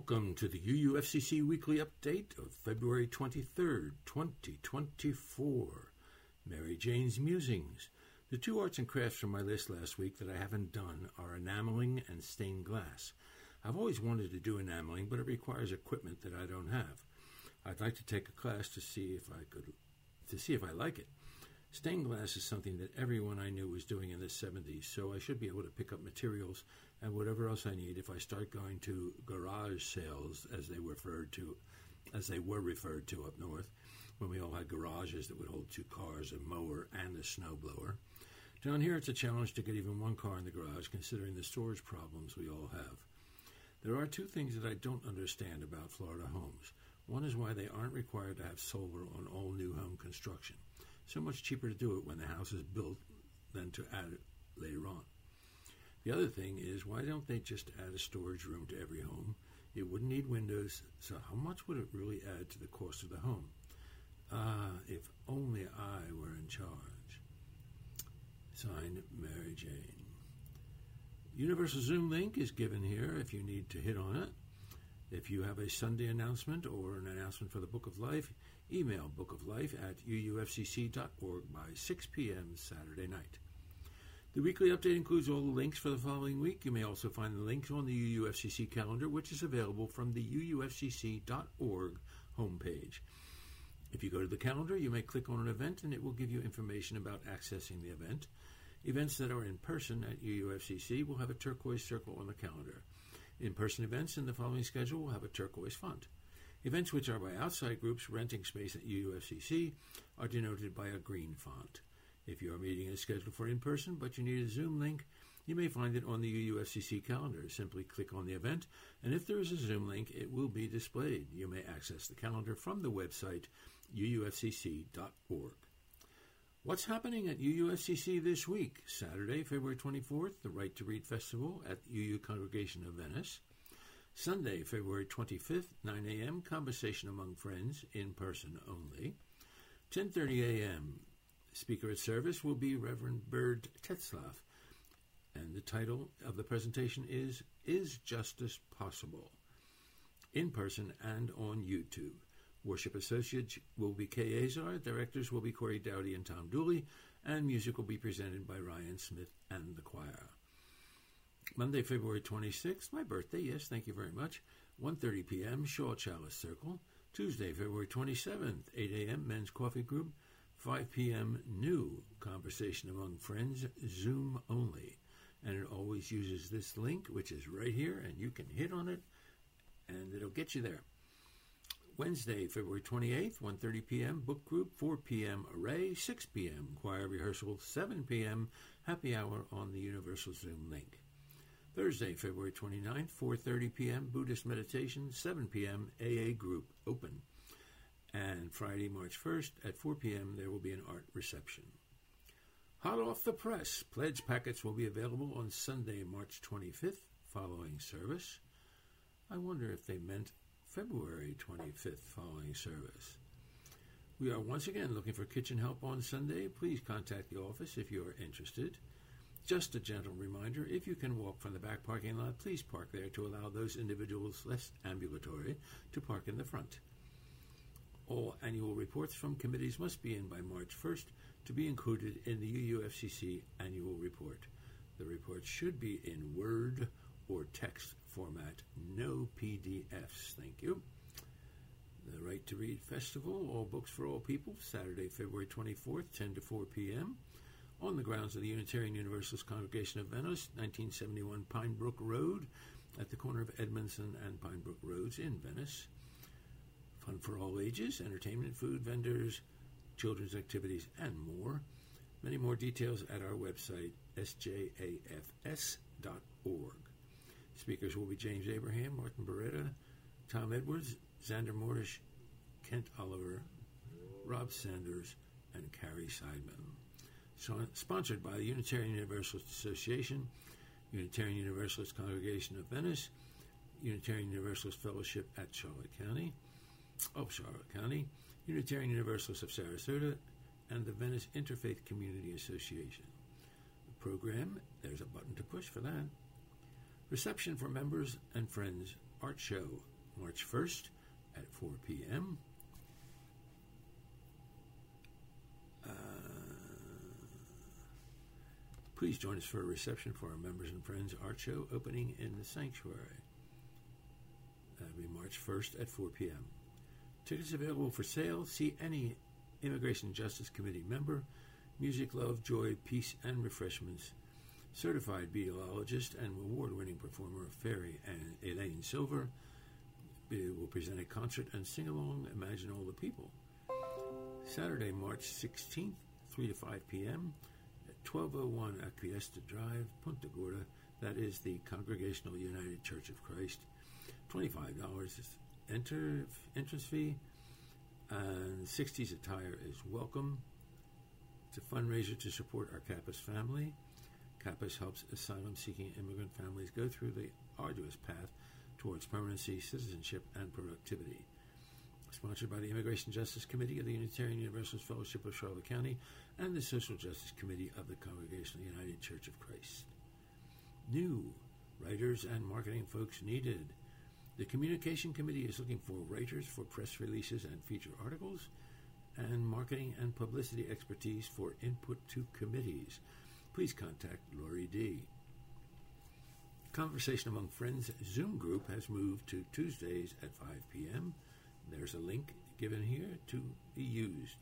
Welcome to the UUFCC Weekly Update of February 23rd, 2024. Mary Jane's Musings. The two arts and crafts from my list last week that I haven't done are enameling and stained glass. I've always wanted to do enameling, but it requires equipment that I don't have. I'd like to take a class to see if I like it. Stained glass is something that everyone I knew was doing in the 70s, so I should be able to pick up materials and whatever else I need if I start going to garage sales, as they were referred to up north, when we all had garages that would hold 2 cars, a mower, and a snowblower. Down here, it's a challenge to get even one car in the garage, considering the storage problems we all have. There are 2 things that I don't understand about Florida homes. One is why they aren't required to have solar on all new home construction. So much cheaper to do it when the house is built than to add it later on. The other thing is, why don't they just add a storage room to every home? It wouldn't need windows, so how much would it really add to the cost of the home? If only I were in charge. Signed, Mary Jane. Universal Zoom link is given here if you need to hit on it. If you have a Sunday announcement or an announcement for the Book of Life, email bookoflife@uufcc.org by 6 p.m. Saturday night. The weekly update includes all the links for the following week. You may also find the links on the UUFCC calendar, which is available from the uufcc.org homepage. If you go to the calendar, you may click on an event, and it will give you information about accessing the event. Events that are in person at UUFCC will have a turquoise circle on the calendar. In-person events in the following schedule will have a turquoise font. Events which are by outside groups renting space at UUFCC are denoted by a green font. If your meeting is scheduled for in-person but you need a Zoom link, you may find it on the UUFCC calendar. Simply click on the event, and if there is a Zoom link, it will be displayed. You may access the calendar from the website uufcc.org. What's happening at UUFCC this week? Saturday, February 24th, the Right to Read Festival at UU Congregation of Venice. Sunday, February 25th, 9 a.m., Conversation Among Friends, in person only. 10:30 a.m., speaker at service will be Reverend Byrd Tetzlaff, and the title of the presentation is Justice Possible? In person and on YouTube. Worship associates will be Kay Azar, directors will be Corey Dowdy and Tom Dooley, and music will be presented by Ryan Smith and the choir. Monday, February 26th, my birthday, yes, thank you very much, 1:30 p.m., Shaw Chalice Circle. Tuesday, February 27th, 8 a.m., Men's Coffee Group. 5 p.m., new Conversation Among Friends, Zoom only. And it always uses this link, which is right here, and you can hit on it, and it'll get you there. Wednesday, February 28th, 1:30 p.m., book group, 4 p.m., array, 6 p.m., choir rehearsal, 7 p.m., happy hour on the Universal Zoom link. Thursday, February 29th, 4:30 p.m., Buddhist meditation, 7 p.m., AA group, open. And Friday, March 1st, at 4 p.m., there will be an art reception. Hot off the press, pledge packets will be available on Sunday, March 25th, following service. I wonder if they meant February 25th, following service. We are once again looking for kitchen help on Sunday. Please contact the office if you are interested. Just a gentle reminder, if you can walk from the back parking lot, please park there to allow those individuals less ambulatory to park in the front. All annual reports from committees must be in by March 1st to be included in the UUFCC annual report. The report should be in Word or text format, no PDFs. Thank you. The Right to Read Festival, All Books for All People, Saturday, February 24th, 10 to 4 p.m., on the grounds of the Unitarian Universalist Congregation of Venice, 1971 Pine Brook Road, at the corner of Edmondson and Pine Brook Roads in Venice. Fun for all ages, entertainment, food, vendors, children's activities, and more. Many more details at our website, sjafs.org. Speakers will be James Abraham, Martin Beretta, Tom Edwards, Xander Mordish, Kent Oliver, Rob Sanders, and Carrie Seidman. Sponsored by the Unitarian Universalist Association, Unitarian Universalist Congregation of Venice, Unitarian Universalist Fellowship at Charlotte County, Unitarian Universalist of Sarasota, and the Venice Interfaith Community Association. The program, there's a button to push for that. Reception for members and friends Art Show, March 1st at 4 p.m. Please join us for a reception for our members and friends art show opening in the sanctuary. That'll be March 1st at 4 p.m. Tickets available for sale. See any Immigration and Justice Committee member. Music, love, joy, peace, and refreshments. Certified beadologist and award-winning performer Fairy and Elaine Silver will present a concert and sing-along Imagine All the People. Saturday, March 16th, 3 to 5 p.m. at 1201 Acquiesce Drive, Punta Gorda. That is the Congregational United Church of Christ. $25 is entrance fee, and 60s attire is welcome. It's a fundraiser to support our Kappas family. Kappas helps asylum-seeking immigrant families go through the arduous path towards permanency, citizenship, and productivity. Sponsored by the Immigration Justice Committee of the Unitarian Universalist Fellowship of Charlotte County and the Social Justice Committee of the Congregational United Church of Christ. New writers and marketing folks needed. The Communication Committee is looking for writers for press releases and feature articles, and marketing and publicity expertise for input to committees. Please contact Lori D. Conversation Among Friends Zoom group has moved to Tuesdays at 5 p.m. There's a link given here to be used.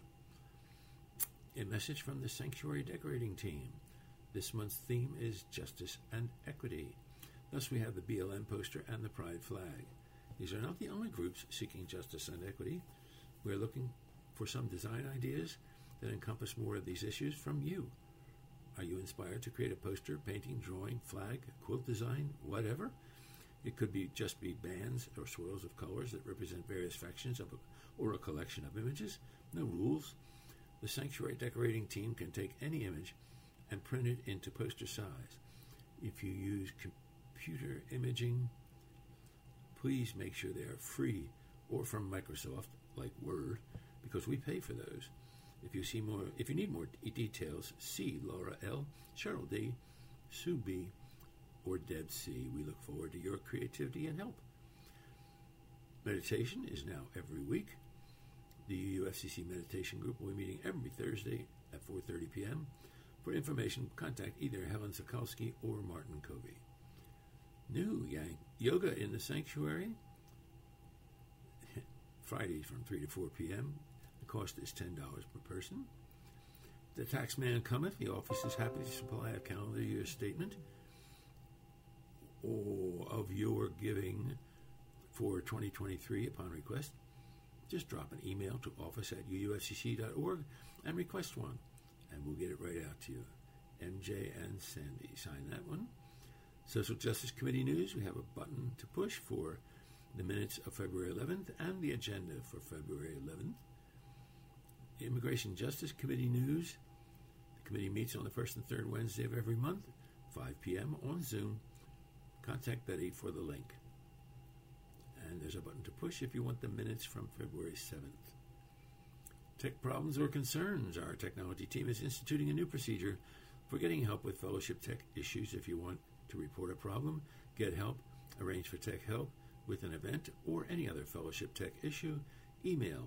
A message from the Sanctuary Decorating Team. This month's theme is Justice and Equity. Thus we have the BLM poster and the Pride flag. These are not the only groups seeking justice and equity. We're looking for some design ideas that encompass more of these issues from you. Are you inspired to create a poster, painting, drawing, flag, quilt design, whatever? It could just be bands or swirls of colors that represent various factions or a collection of images. No rules. The Sanctuary Decorating Team can take any image and print it into poster size. If you use computer imaging, please make sure they are free or from Microsoft, like Word, because we pay for those. If you need more details, see Laura L., Cheryl D., Sue B., or Deb C. We look forward to your creativity and help. Meditation is now every week. The UFCC Meditation Group will be meeting every Thursday at 4:30 p.m. For information, contact either Helen Sokolsky or Martin Covey. New yoga in the sanctuary, Fridays from 3 to 4 p.m. The cost is $10 per person. The tax man cometh. The office is happy to supply a calendar year statement of your giving for 2023 upon request. Just drop an email to office@uufcc.org and request one, and we'll get it right out to you. MJ and Sandy, sign that one. Social Justice Committee news, we have a button to push for the minutes of February 11th and the agenda for February 11th. Immigration Justice Committee news, the committee meets on the first and third Wednesday of every month, 5 p.m. on Zoom. Contact Betty for the link. And there's a button to push if you want the minutes from February 7th. Tech problems or concerns. Our technology team is instituting a new procedure for getting help with fellowship tech issues. If you want to report a problem, get help, arrange for tech help with an event or any other fellowship tech issue, email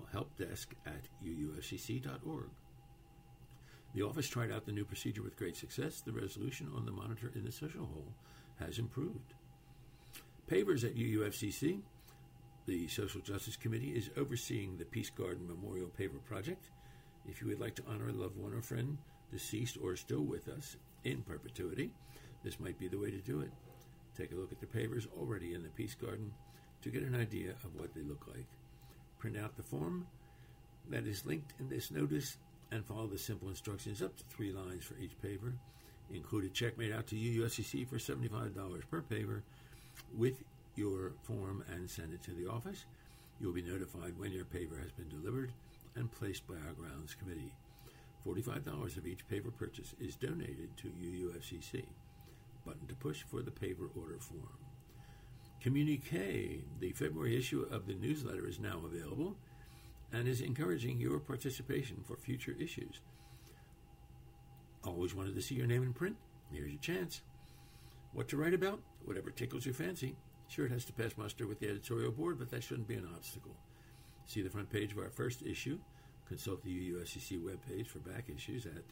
helpdesk@uufcc.org. The office tried out the new procedure with great success. The resolution on the monitor in the social hall has improved. Pavers at UUFCC. The Social Justice Committee is overseeing the Peace Garden Memorial Paver Project. If you would like to honor a loved one or friend, deceased or still with us in perpetuity, this might be the way to do it. Take a look at the pavers already in the Peace Garden to get an idea of what they look like. Print out the form that is linked in this notice and follow the simple instructions up to 3 lines for each paver. Include a check made out to UUFCC for $75 per paver with your form and send it to the office. You will be notified when your paver has been delivered and placed by our grounds committee. $45 of each paver purchase is donated to UUFCC. Button to push for the paver order form. Communique. The February issue of the newsletter is now available and is encouraging your participation for future issues. Always wanted to see your name in print? Here's your chance. What to write about? Whatever tickles your fancy. Sure, it has to pass muster with the editorial board, but that shouldn't be an obstacle. See the front page of our first issue. Consult the UUFCC webpage for back issues at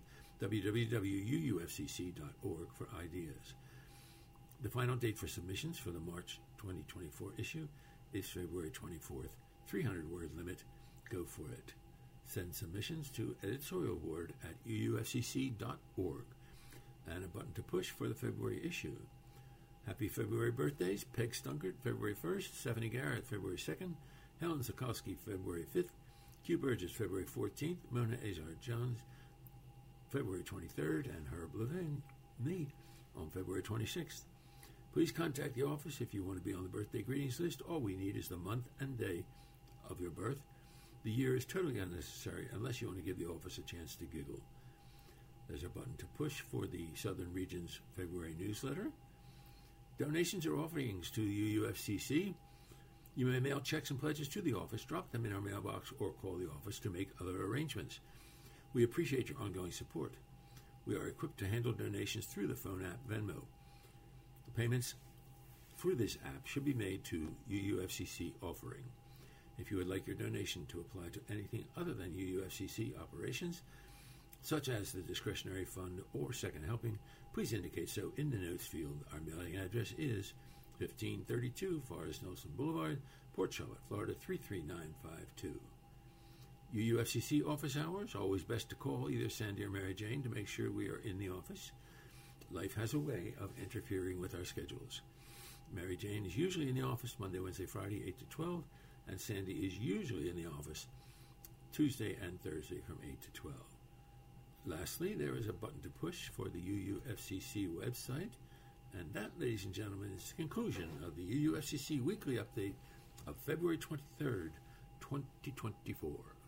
www.uufcc.org for ideas. The final date for submissions for the March 2024 issue is February 24th. 300-word limit. Go for it. Send submissions to editorialboard@uufcc.org. And a button to push for the February issue. Happy February birthdays. Peg Stunkert, February 1st. Stephanie Garrett, February 2nd. Helen Zukowski, February 5th. Q Burgess, February 14th. Mona Azar-Jones, February 23rd. And Herb Levine, me, on February 26th. Please contact the office if you want to be on the birthday greetings list. All we need is the month and day of your birth. The year is totally unnecessary unless you want to give the office a chance to giggle. There's a button to push for the Southern Region's February newsletter. Donations or offerings to UUFCC. You may mail checks and pledges to the office, drop them in our mailbox, or call the office to make other arrangements. We appreciate your ongoing support. We are equipped to handle donations through the phone app Venmo. The payments through this app should be made to UUFCC offering. If you would like your donation to apply to anything other than UUFCC operations, such as the discretionary fund or second helping, please indicate so in the notes field. Our mailing address is 1532 Forest Nelson Boulevard, Port Charlotte, Florida 33952. UUFCC office hours, always best to call either Sandy or Mary Jane to make sure we are in the office. Life has a way of interfering with our schedules. Mary Jane is usually in the office Monday, Wednesday, Friday, 8 to 12, and Sandy is usually in the office Tuesday and Thursday from 8 to 12. Lastly, there is a button to push for the UUFCC website, and that, ladies and gentlemen, is the conclusion of the UUFCC weekly update of February 23rd, 2024.